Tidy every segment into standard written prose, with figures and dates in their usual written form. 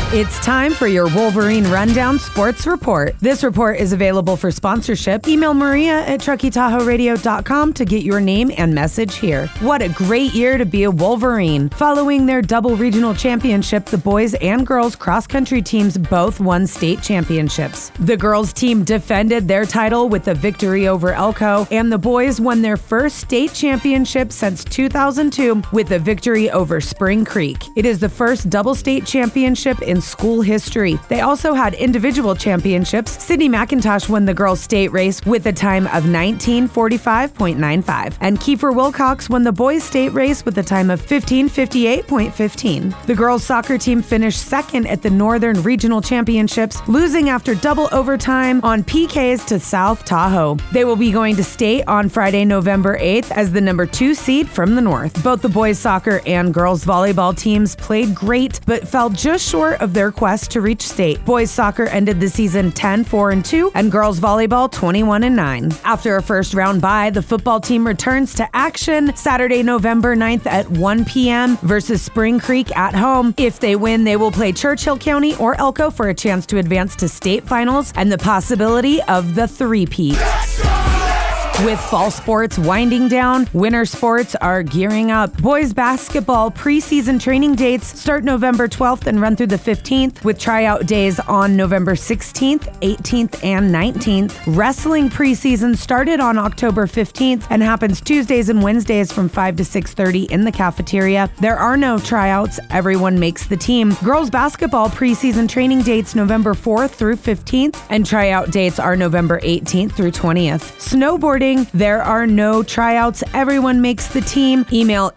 It's time for your Wolverine Rundown Sports Report. This report is available for sponsorship. Email Maria at TruckyTahoeRadio.com to get your name and message here. What a great year to be a Wolverine. Following their double regional championship, the boys and girls cross-country teams both won state championships. The girls team defended their title with a victory over Elko, and the boys won their first state championship since 2002 with a victory over Spring Creek. It is the first double state championship in school history. They also had individual championships. Sydney McIntosh won the girls' state race with a time of 19:45.95, and Kiefer Wilcox won the boys' state race with a time of 15:58.15. The girls' soccer team finished second at the Northern Regional Championships, losing after double overtime on PKs to South Tahoe. They will be going to state on Friday, November 8th as the number 2 seed from the north. Both the boys' soccer and girls' volleyball teams played great, but fell just short of their quest to reach state. Boys soccer ended the season 10-4-2 and girls volleyball 21-9. After a first round bye, the football team returns to action Saturday, November 9th at 1 p.m. versus Spring Creek at home. If they win, they will play Churchill County or Elko for a chance to advance to state finals and the possibility of the three-peat. With fall sports winding down, winter sports are gearing up. Boys basketball preseason training dates start November 12th and run through the 15th, with tryout days on November 16th, 18th, and 19th. Wrestling preseason started on October 15th and happens Tuesdays and Wednesdays from 5 to 6:30 in the cafeteria. There are no tryouts. Everyone makes the team. Girls basketball preseason training dates November 4th through 15th, and tryout dates are November 18th through 20th. Snowboarding, there are no tryouts. Everyone makes the team. Email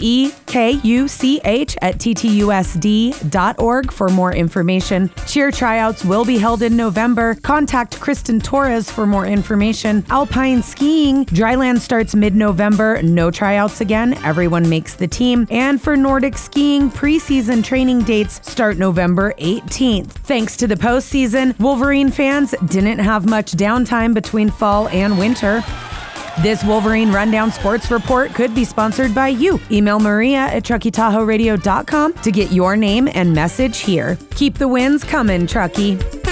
ekuch@ttusd.org for more information. Cheer tryouts will be held in November. Contact Kristen Torres for more information. Alpine skiing, dryland starts mid-November. No tryouts again. Everyone makes the team. And for Nordic skiing, preseason training dates start November 18th. Thanks to the postseason, Wolverine fans didn't have much downtime between fall and winter. This Wolverine Rundown Sports Report could be sponsored by you. Email Maria at TruckyTahoeRadio.com to get your name and message here. Keep the wins coming, Truckee.